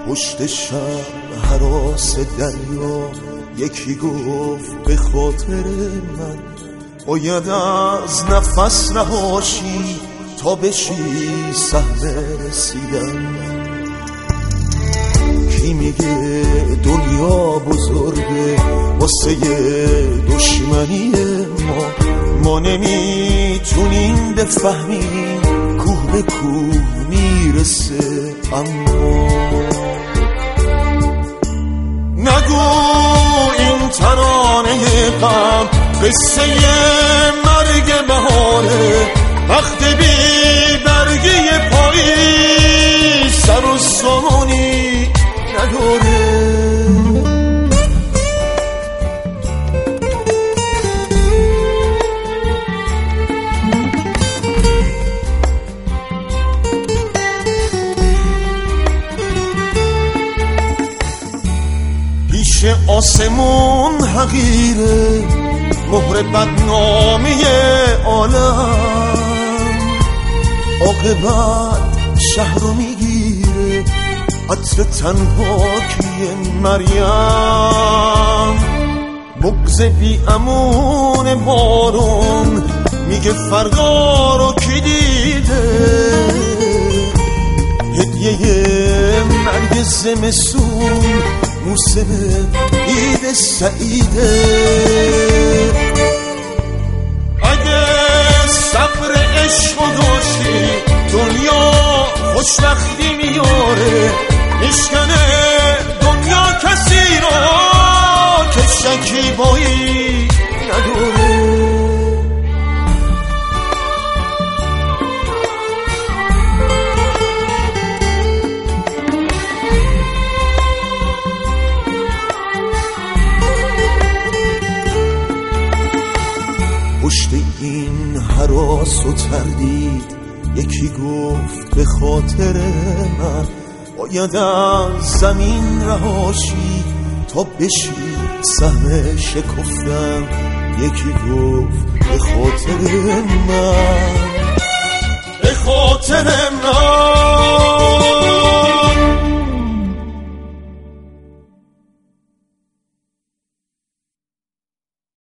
پشت شب هراس دریا یکی گفت به خاطر من باید از نفس رهاشی تا بشی سهم رسیدن. کی میگه دنیا بزرگه واسه دشمنی ما نمیتونیم بفهمیم کوه به کوه میرسه. اما نگو این ترانه غم قصه مرگ بهاره، وقت بی برگی پاییز سر و سامانی نداره. پیش آسمون حقیره مهر بدنامی عالم، عاقبت شهر رو میگیره عطر تنهاکی مریم. بغض بی امون بارون میگه فردا رو کی دیده، هدیه مرگ زمستون موسم عید سعیده. اگه صبر عشق و داشتی دنیا خوشبختی میاره، نشکنه دنیا کسی رو که شکیبایی نداره. پشت این هراس و تردید یکی گفت به خاطر من باید از زمین رهاشی تا بشی سهم شکفتن. یکی گفت به خاطر من، به خاطر من.